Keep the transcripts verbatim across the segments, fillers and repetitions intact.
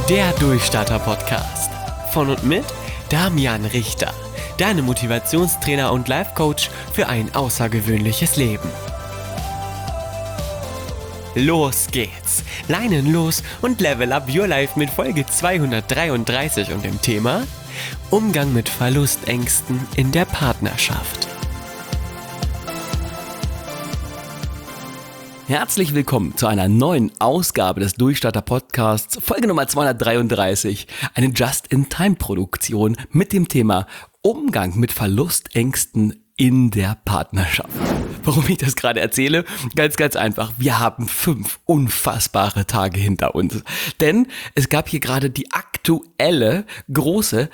Der Durchstarter-Podcast. Von und mit Damian Richter. Deine Motivationstrainer und Life-Coach für ein außergewöhnliches Leben. Los geht's! Leinen los und level up your life mit Folge zweihundertdreiunddreißig und dem Thema Umgang mit Verlustängsten in der Partnerschaft. Herzlich willkommen zu einer neuen Ausgabe des Durchstarter-Podcasts, Folge Nummer zweihundertdreiunddreißig, eine Just-in-Time-Produktion mit dem Thema Umgang mit Verlustängsten in der Partnerschaft. Warum ich das gerade erzähle? Ganz, ganz einfach. Wir haben fünf unfassbare Tage hinter uns. Denn es gab hier gerade die aktuelle große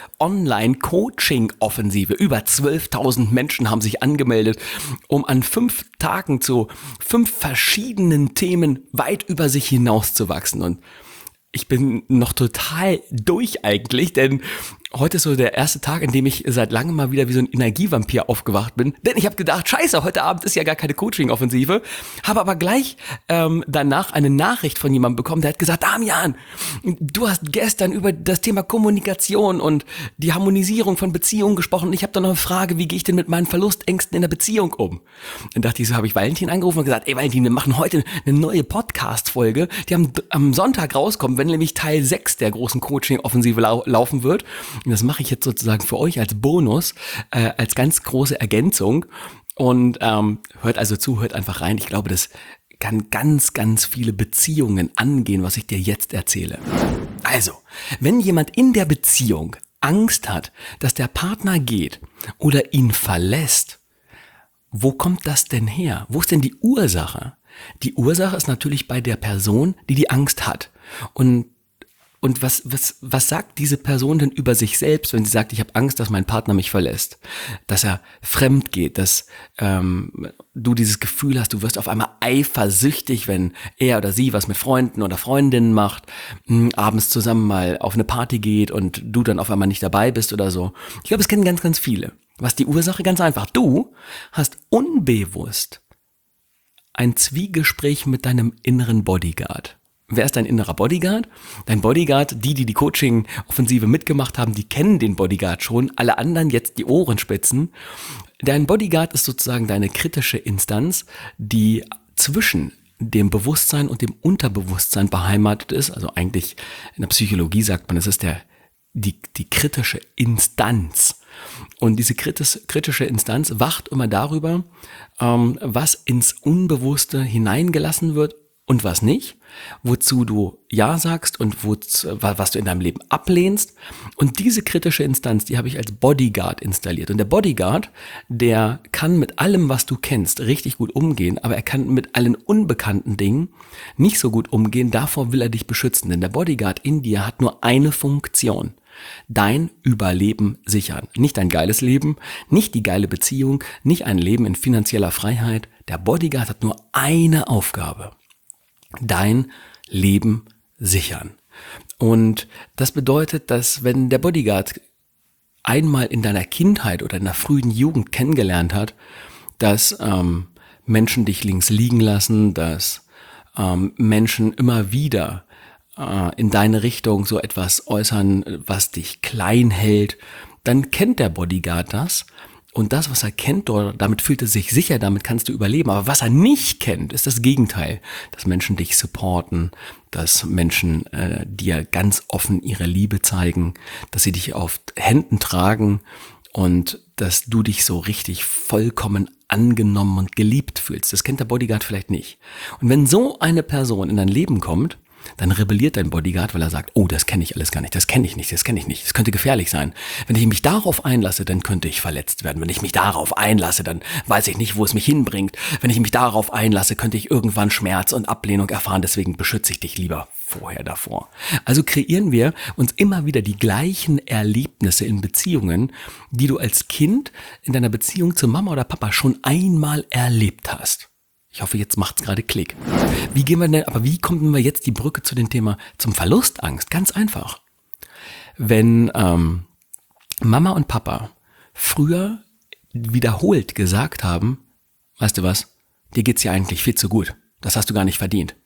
Online-Coaching-Offensive. Über zwölftausend Menschen haben sich angemeldet, um an fünf Tagen zu fünf verschiedenen Themen weit über sich hinauszuwachsen. Und ich bin noch total durch eigentlich, denn heute ist so der erste Tag, in dem ich seit langem mal wieder wie so ein Energievampir aufgewacht bin. Denn ich habe gedacht, scheiße, heute Abend ist ja gar keine Coaching-Offensive. Habe aber gleich ähm, danach eine Nachricht von jemandem bekommen, der hat gesagt, Damian, du hast gestern über das Thema Kommunikation und die Harmonisierung von Beziehungen gesprochen. Und ich habe da noch eine Frage, wie gehe ich denn mit meinen Verlustängsten in der Beziehung um? Dann dachte ich, so habe ich Valentin angerufen und gesagt, ey Valentin, wir machen heute eine neue Podcast-Folge, die am, am Sonntag rauskommt, wenn nämlich Teil sechs der großen Coaching-Offensive lau- laufen wird. Und das mache ich jetzt sozusagen für euch als Bonus, äh, als ganz große Ergänzung. Und ähm, hört also zu, hört einfach rein. Ich glaube, das kann ganz, ganz viele Beziehungen angehen, was ich dir jetzt erzähle. Also, wenn jemand in der Beziehung Angst hat, dass der Partner geht oder ihn verlässt, wo kommt das denn her? Wo ist denn die Ursache? Die Ursache ist natürlich bei der Person, die die Angst hat. Und Und was, was, was sagt diese Person denn über sich selbst, wenn sie sagt, ich habe Angst, dass mein Partner mich verlässt, dass er fremd geht, dass ähm, du dieses Gefühl hast, du wirst auf einmal eifersüchtig, wenn er oder sie was mit Freunden oder Freundinnen macht, mh, abends zusammen mal auf eine Party geht und du dann auf einmal nicht dabei bist oder so. Ich glaube, es kennen ganz, ganz viele. Was die Ursache? Ganz einfach. Du hast unbewusst ein Zwiegespräch mit deinem inneren Bodyguard. Wer ist dein innerer Bodyguard? Dein Bodyguard, die, die die Coaching-Offensive mitgemacht haben, die kennen den Bodyguard schon. Alle anderen jetzt die Ohren spitzen. Dein Bodyguard ist sozusagen deine kritische Instanz, die zwischen dem Bewusstsein und dem Unterbewusstsein beheimatet ist. Also eigentlich in der Psychologie sagt man, es ist der, die, die kritische Instanz. Und diese kritische Instanz wacht immer darüber, was ins Unbewusste hineingelassen wird und was nicht, wozu du Ja sagst und wozu, was du in deinem Leben ablehnst. Und diese kritische Instanz, die habe ich als Bodyguard installiert. Und der Bodyguard, der kann mit allem, was du kennst, richtig gut umgehen, aber er kann mit allen unbekannten Dingen nicht so gut umgehen. Davor will er dich beschützen, denn der Bodyguard in dir hat nur eine Funktion: dein Überleben sichern. Nicht ein geiles Leben, nicht die geile Beziehung, nicht ein Leben in finanzieller Freiheit. Der Bodyguard hat nur eine Aufgabe: dein Leben sichern. Und das bedeutet, dass wenn der Bodyguard einmal in deiner Kindheit oder in der frühen Jugend kennengelernt hat, dass ähm, Menschen dich links liegen lassen, dass ähm, Menschen immer wieder äh, in deine Richtung so etwas äußern, was dich klein hält, dann kennt der Bodyguard das. Und das, was er kennt, damit fühlt er sich sicher, damit kannst du überleben. Aber was er nicht kennt, ist das Gegenteil. Dass Menschen dich supporten, dass Menschen äh, dir ganz offen ihre Liebe zeigen, dass sie dich auf Händen tragen und dass du dich so richtig vollkommen angenommen und geliebt fühlst. Das kennt der Bodyguard vielleicht nicht. Und wenn so eine Person in dein Leben kommt, dann rebelliert dein Bodyguard, weil er sagt, oh, das kenne ich alles gar nicht, das kenne ich nicht, das kenne ich nicht, das könnte gefährlich sein. Wenn ich mich darauf einlasse, dann könnte ich verletzt werden. Wenn ich mich darauf einlasse, dann weiß ich nicht, wo es mich hinbringt. Wenn ich mich darauf einlasse, könnte ich irgendwann Schmerz und Ablehnung erfahren, deswegen beschütze ich dich lieber vorher davor. Also kreieren wir uns immer wieder die gleichen Erlebnisse in Beziehungen, die du als Kind in deiner Beziehung zu Mama oder Papa schon einmal erlebt hast. Ich hoffe, jetzt macht's gerade Klick. Wie gehen wir denn, aber wie kommen wir jetzt die Brücke zu dem Thema zum Verlustangst? Ganz einfach. Wenn ähm, Mama und Papa früher wiederholt gesagt haben, weißt du was, dir geht's ja eigentlich viel zu gut. Das hast du gar nicht verdient.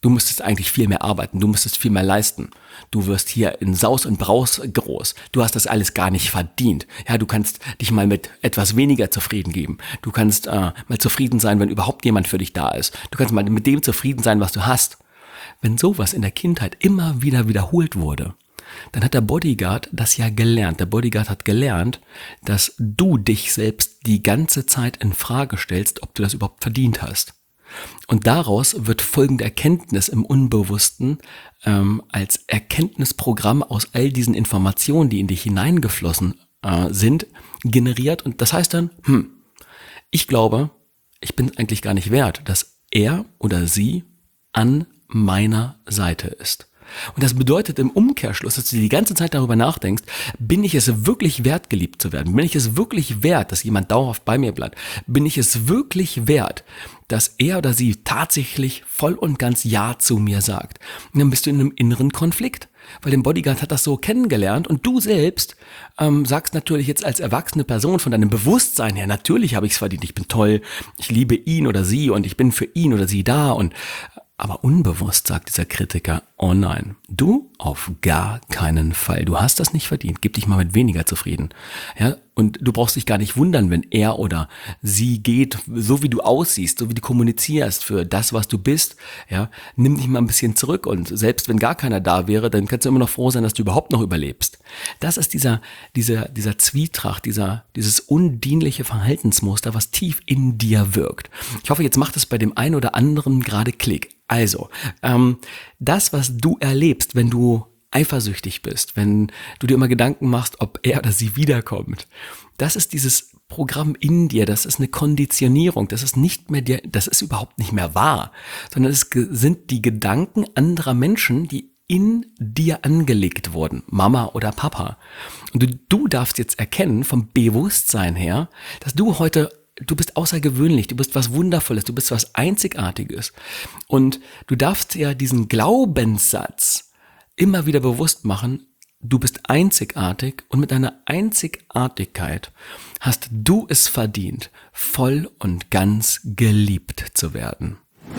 Du müsstest eigentlich viel mehr arbeiten, du müsstest viel mehr leisten. Du wirst hier in Saus und Braus groß. Du hast das alles gar nicht verdient. Ja, du kannst dich mal mit etwas weniger zufrieden geben. Du kannst äh, mal zufrieden sein, wenn überhaupt jemand für dich da ist. Du kannst mal mit dem zufrieden sein, was du hast. Wenn sowas in der Kindheit immer wieder wiederholt wurde, dann hat der Bodyguard das ja gelernt. Der Bodyguard hat gelernt, dass du dich selbst die ganze Zeit in Frage stellst, ob du das überhaupt verdient hast. Und daraus wird folgende Erkenntnis im Unbewussten ähm, als Erkenntnisprogramm aus all diesen Informationen, die in dich hineingeflossen äh, sind, generiert. Und das heißt dann, hm, ich glaube, ich bin eigentlich gar nicht wert, dass er oder sie an meiner Seite ist. Und das bedeutet im Umkehrschluss, dass du die ganze Zeit darüber nachdenkst, bin ich es wirklich wert, geliebt zu werden? Bin ich es wirklich wert, dass jemand dauerhaft bei mir bleibt? Bin ich es wirklich wert, dass er oder sie tatsächlich voll und ganz Ja zu mir sagt? Und dann bist du in einem inneren Konflikt, weil der Bodyguard hat das so kennengelernt und du selbst ähm, sagst natürlich jetzt als erwachsene Person von deinem Bewusstsein her, natürlich habe ich es verdient, ich bin toll, ich liebe ihn oder sie und ich bin für ihn oder sie da und aber unbewusst sagt dieser Kritiker, oh nein, du auf gar keinen Fall. Du hast das nicht verdient. Gib dich mal mit weniger zufrieden. Ja, und du brauchst dich gar nicht wundern, wenn er oder sie geht, so wie du aussiehst, so wie du kommunizierst für das, was du bist. Ja, nimm dich mal ein bisschen zurück und selbst wenn gar keiner da wäre, dann kannst du immer noch froh sein, dass du überhaupt noch überlebst. Das ist dieser, dieser, dieser Zwietracht, dieser, dieses undienliche Verhaltensmuster, was tief in dir wirkt. Ich hoffe, jetzt macht es bei dem einen oder anderen gerade Klick. Also, ähm, das, was du erlebst, wenn du eifersüchtig bist, wenn du dir immer Gedanken machst, ob er oder sie wiederkommt, das ist dieses Programm in dir, das ist eine Konditionierung, das ist nicht mehr dir, das ist überhaupt nicht mehr wahr, sondern es sind die Gedanken anderer Menschen, die in dir angelegt wurden, Mama oder Papa. Und du, du darfst jetzt erkennen vom Bewusstsein her, dass du heute Du bist außergewöhnlich, du bist was Wundervolles, du bist was Einzigartiges. Und du darfst ja diesen Glaubenssatz immer wieder bewusst machen, du bist einzigartig und mit deiner Einzigartigkeit hast du es verdient, voll und ganz geliebt zu werden.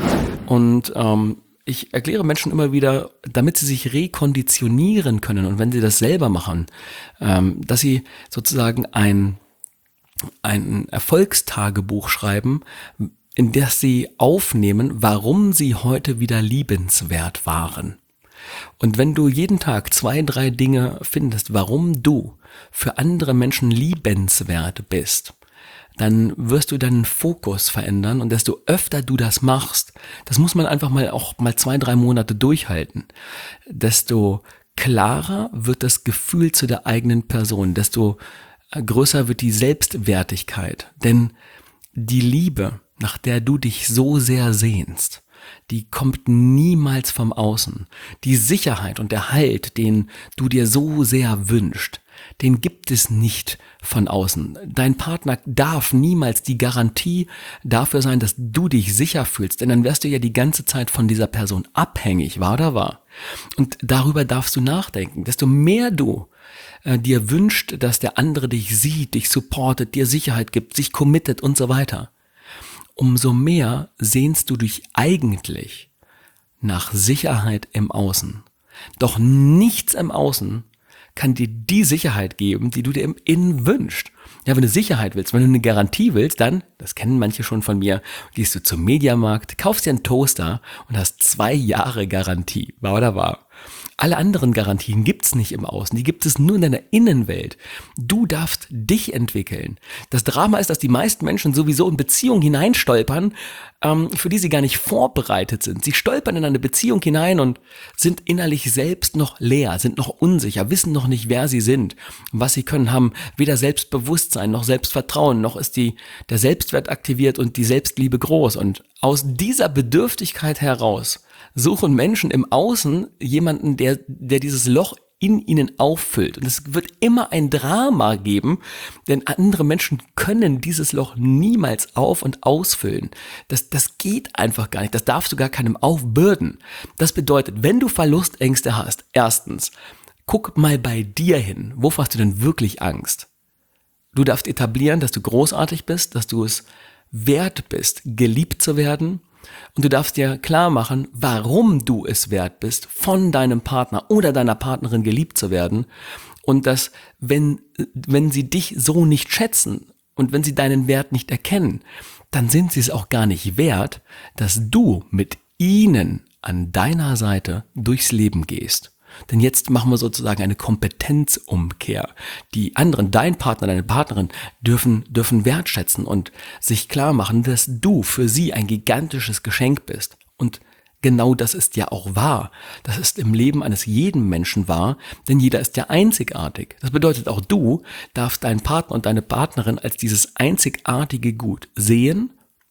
Und ähm, ich erkläre Menschen immer wieder, damit sie sich rekonditionieren können und wenn sie das selber machen, ähm, dass sie sozusagen ein ein Erfolgstagebuch schreiben, in das sie aufnehmen, warum sie heute wieder liebenswert waren. Und wenn du jeden Tag zwei, drei Dinge findest, warum du für andere Menschen liebenswert bist, dann wirst du deinen Fokus verändern und desto öfter du das machst, das muss man einfach mal auch mal zwei, drei Monate durchhalten, desto klarer wird das Gefühl zu der eigenen Person, desto größer wird die Selbstwertigkeit, denn die Liebe, nach der du dich so sehr sehnst, die kommt niemals vom Außen. Die Sicherheit und der Halt, den du dir so sehr wünschst, den gibt es nicht von außen. Dein Partner darf niemals die Garantie dafür sein, dass du dich sicher fühlst, denn dann wärst du ja die ganze Zeit von dieser Person abhängig, wahr oder wahr? Und darüber darfst du nachdenken. Desto mehr du äh, dir wünscht, dass der andere dich sieht, dich supportet, dir Sicherheit gibt, sich committet und so weiter, umso mehr sehnst du dich eigentlich nach Sicherheit im Außen. Doch nichts im Außen kann dir die Sicherheit geben, die du dir im Innen wünschst. Ja, wenn du Sicherheit willst, wenn du eine Garantie willst, dann, das kennen manche schon von mir, gehst du zum Mediamarkt, kaufst dir einen Toaster und hast zwei Jahre Garantie. Wahr oder wahr? Alle anderen Garantien gibt's nicht im Außen, die gibt es nur in deiner Innenwelt. Du darfst dich entwickeln. Das Drama ist, dass die meisten Menschen sowieso in Beziehungen hineinstolpern, ähm, für die sie gar nicht vorbereitet sind. Sie stolpern in eine Beziehung hinein und sind innerlich selbst noch leer, sind noch unsicher, wissen noch nicht, wer sie sind, was sie können, haben weder Selbstbewusstsein noch Selbstvertrauen, noch ist die, der Selbstwert aktiviert und die Selbstliebe groß. Und aus dieser Bedürftigkeit heraus suchen Menschen im Außen jemanden, der, der dieses Loch in ihnen auffüllt. Und es wird immer ein Drama geben, denn andere Menschen können dieses Loch niemals auf- und ausfüllen. Das, das geht einfach gar nicht. Das darfst du gar keinem aufbürden. Das bedeutet, wenn du Verlustängste hast, erstens, guck mal bei dir hin. Wovor hast du denn wirklich Angst? Du darfst etablieren, dass du großartig bist, dass du es wert bist, geliebt zu werden, Und du darfst dir klar machen, warum du es wert bist, von deinem Partner oder deiner Partnerin geliebt zu werden. Und dass, wenn, wenn sie dich so nicht schätzen und wenn sie deinen Wert nicht erkennen, dann sind sie es auch gar nicht wert, dass du mit ihnen an deiner Seite durchs Leben gehst. Denn jetzt machen wir sozusagen eine Kompetenzumkehr. Die anderen, dein Partner, deine Partnerin, dürfen, dürfen wertschätzen und sich klar machen, dass du für sie ein gigantisches Geschenk bist. Und genau das ist ja auch wahr. Das ist im Leben eines jeden Menschen wahr, denn jeder ist ja einzigartig. Das bedeutet, auch du darfst deinen Partner und deine Partnerin als dieses einzigartige Gut sehen,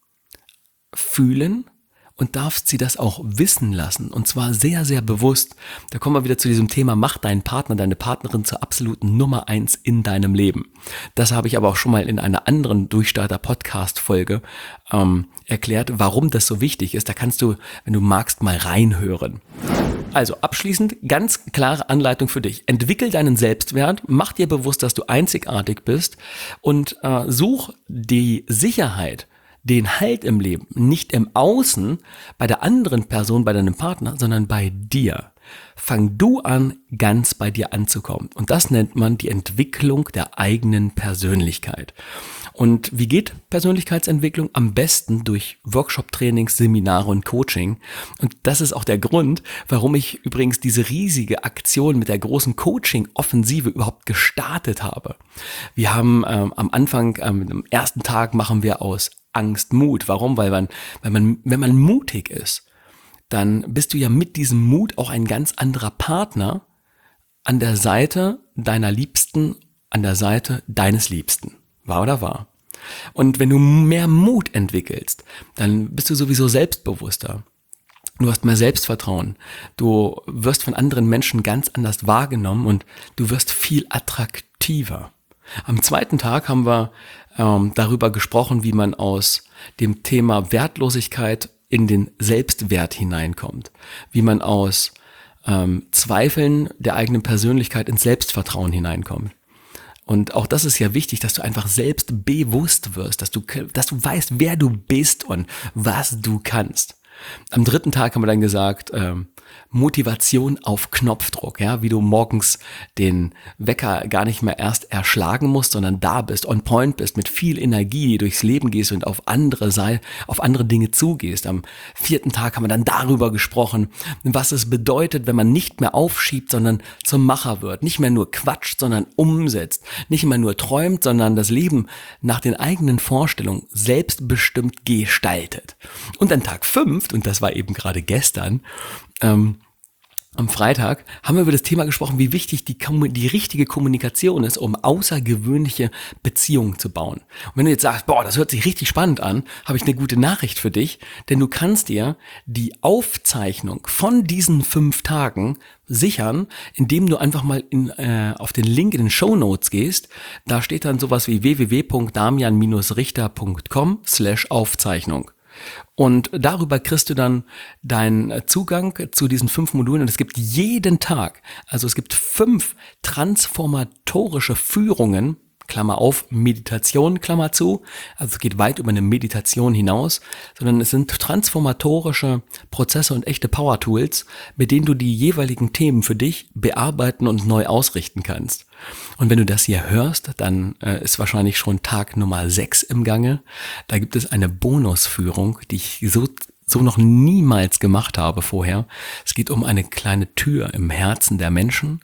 fühlen und darfst sie das auch wissen lassen, und zwar sehr, sehr bewusst. Da kommen wir wieder zu diesem Thema, mach deinen Partner, deine Partnerin zur absoluten Nummer eins in deinem Leben. Das habe ich aber auch schon mal in einer anderen Durchstarter-Podcast-Folge ähm, erklärt, warum das so wichtig ist. Da kannst du, wenn du magst, mal reinhören. Also abschließend, ganz klare Anleitung für dich. Entwickel deinen Selbstwert, mach dir bewusst, dass du einzigartig bist und äh, such die Sicherheit, den Halt im Leben, nicht im Außen, bei der anderen Person, bei deinem Partner, sondern bei dir. Fang du an, ganz bei dir anzukommen. Und das nennt man die Entwicklung der eigenen Persönlichkeit. Und wie geht Persönlichkeitsentwicklung? Am besten durch Workshop-Trainings, Seminare und Coaching. Und das ist auch der Grund, warum ich übrigens diese riesige Aktion mit der großen Coaching-Offensive überhaupt gestartet habe. Wir haben ähm, am Anfang, ähm, am ersten Tag machen wir aus Angst Mut. Warum? Weil man, weil man, wenn man mutig ist, dann bist du ja mit diesem Mut auch ein ganz anderer Partner an der Seite deiner Liebsten, an der Seite deines Liebsten. Wahr oder wahr? Und wenn du mehr Mut entwickelst, dann bist du sowieso selbstbewusster. Du hast mehr Selbstvertrauen. Du wirst von anderen Menschen ganz anders wahrgenommen und du wirst viel attraktiver. Am zweiten Tag haben wir ähm, darüber gesprochen, wie man aus dem Thema Wertlosigkeit in den Selbstwert hineinkommt. Wie man aus ähm, Zweifeln der eigenen Persönlichkeit ins Selbstvertrauen hineinkommt. Und auch das ist ja wichtig, dass du einfach selbstbewusst wirst, dass du, dass du weißt, wer du bist und was du kannst. Am dritten Tag haben wir dann gesagt, ähm, Motivation auf Knopfdruck, ja, wie du morgens den Wecker gar nicht mehr erst erschlagen musst, sondern da bist, on point bist, mit viel Energie durchs Leben gehst und auf andere sei, auf andere Dinge zugehst. Am vierten Tag haben wir dann darüber gesprochen, was es bedeutet, wenn man nicht mehr aufschiebt, sondern zum Macher wird, nicht mehr nur quatscht, sondern umsetzt, nicht mehr nur träumt, sondern das Leben nach den eigenen Vorstellungen selbstbestimmt gestaltet. Und an Tag fünf, und das war eben gerade gestern, ähm, am Freitag, haben wir über das Thema gesprochen, wie wichtig die, die richtige Kommunikation ist, um außergewöhnliche Beziehungen zu bauen. Und wenn du jetzt sagst, boah, das hört sich richtig spannend an, habe ich eine gute Nachricht für dich, denn du kannst dir die Aufzeichnung von diesen fünf Tagen sichern, indem du einfach mal in, äh, auf den Link in den Shownotes gehst. Da steht dann sowas wie w w w punkt damian richter punkt com slash Aufzeichnung. Und darüber kriegst du dann deinen Zugang zu diesen fünf Modulen. Und es gibt jeden Tag, also es gibt fünf transformatorische Führungen, Klammer auf, Meditation, Klammer zu. Also es geht weit über eine Meditation hinaus, sondern es sind transformatorische Prozesse und echte Power-Tools, mit denen du die jeweiligen Themen für dich bearbeiten und neu ausrichten kannst. Und wenn du das hier hörst, dann äh, ist wahrscheinlich schon Tag Nummer sechs im Gange. Da gibt es eine Bonusführung, die ich so so noch niemals gemacht habe vorher. Es geht um eine kleine Tür im Herzen der Menschen,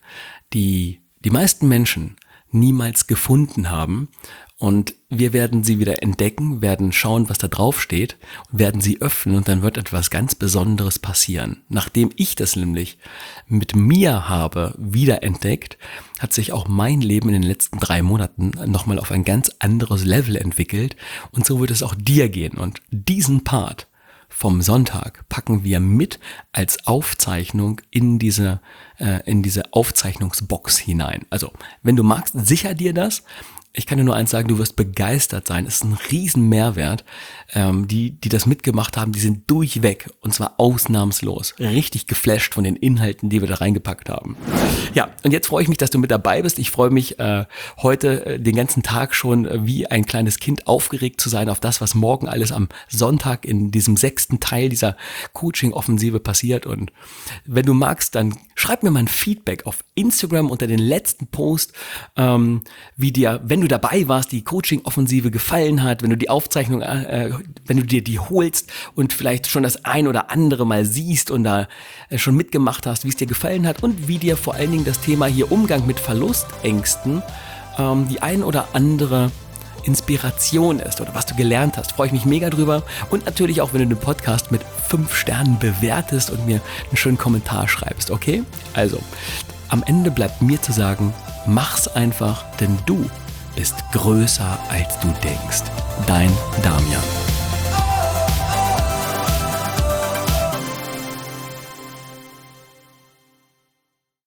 die die meisten Menschen niemals gefunden haben, und wir werden sie wieder entdecken, werden schauen, was da drauf steht, werden sie öffnen und dann wird etwas ganz Besonderes passieren. Nachdem ich das nämlich mit mir habe wiederentdeckt, hat sich auch mein Leben in den letzten drei Monaten nochmal auf ein ganz anderes Level entwickelt, und so wird es auch dir gehen. Und diesen Part vom Sonntag packen wir mit als Aufzeichnung in diese, äh, in diese Aufzeichnungsbox hinein. Also, wenn du magst, sicher dir das. ich kann dir nur eins sagen, du wirst begeistert sein. Es ist ein riesen Mehrwert. Ähm, die, die das mitgemacht haben, die sind durchweg und zwar ausnahmslos richtig geflasht von den Inhalten, die wir da reingepackt haben. Ja, und jetzt freue ich mich, dass du mit dabei bist. Ich freue mich äh, heute äh, den ganzen Tag schon äh, wie ein kleines Kind aufgeregt zu sein auf das, was morgen alles am Sonntag in diesem sechsten Teil dieser Coaching-Offensive passiert. Und wenn du magst, dann schreib mir mal ein Feedback auf Instagram unter den letzten Post, ähm, wie dir, wenn du dabei warst, die Coaching-Offensive gefallen hat, wenn du die Aufzeichnung, äh, wenn du dir die holst und vielleicht schon das ein oder andere mal siehst und da äh, schon mitgemacht hast, wie es dir gefallen hat und wie dir vor allen Dingen das Thema hier Umgang mit Verlustängsten ähm, die ein oder andere Inspiration ist oder was du gelernt hast, freue ich mich mega drüber. Und natürlich auch, wenn du den Podcast mit fünf Sternen bewertest und mir einen schönen Kommentar schreibst, okay? Also, am Ende bleibt mir zu sagen, mach's einfach, denn du bist größer als du denkst. Dein Damian.